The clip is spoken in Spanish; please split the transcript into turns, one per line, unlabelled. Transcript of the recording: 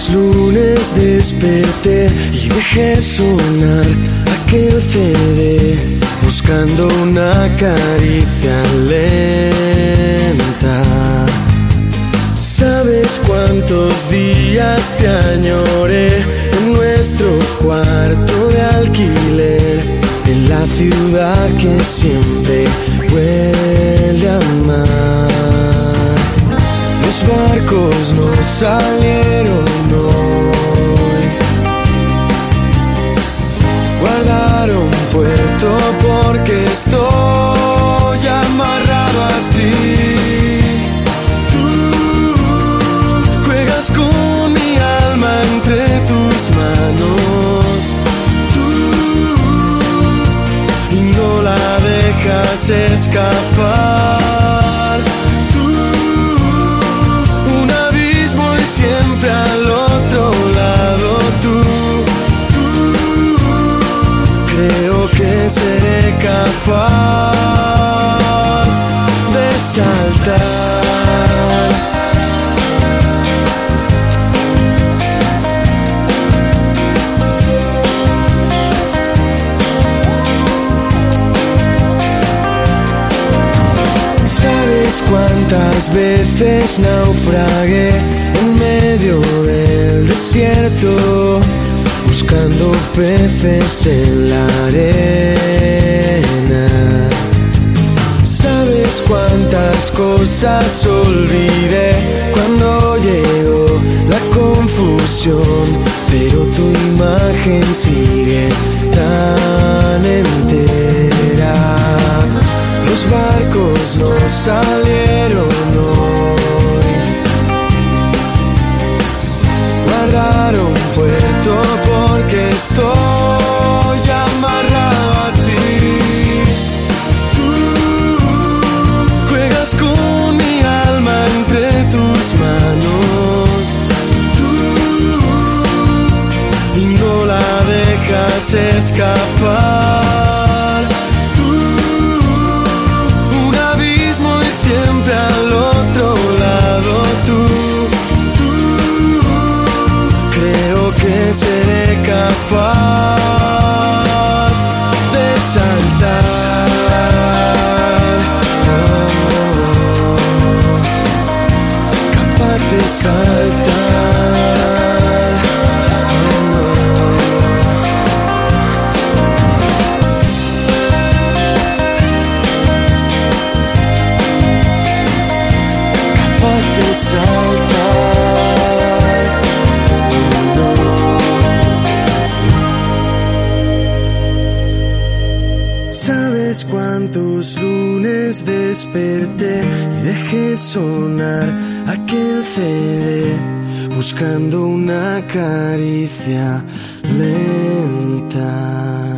cuántos lunes desperté y dejé sonar aquel CD, buscando una caricia lenta. ¿Sabes cuántos días te añoré en nuestro cuarto de alquiler, en la ciudad que siempre huele a mar? Los barcos no salieron hoy, guardaron puerto porque estoy amarrado a ti. Tú juegas con mi alma entre tus manos, tú, y no la dejas escapar. Tú, un abismo y siempre al otro lado. Tú, creo que seré capaz de saltar. ¿Sabes cuántas veces naufragué en medio del desierto, buscando peces en la arena? ¿Sabes cuántas cosas olvidé cuando llegó la confusión? Pero tu imagen sigue tan entera. Los barcos no salieron hoy, guardaron puerto porque estoy amarrado a ti. Tú juegas con mi alma entre tus manos, tú, y no la dejas escapar. Tú, un abismo y siempre al otro lado. Tú, creo que seré capaz de saltar, capaz de saltar, capaz de saltar. ¿Sabes cuántos lunes desperté y dejé sonar aquel CD, buscando una caricia lenta?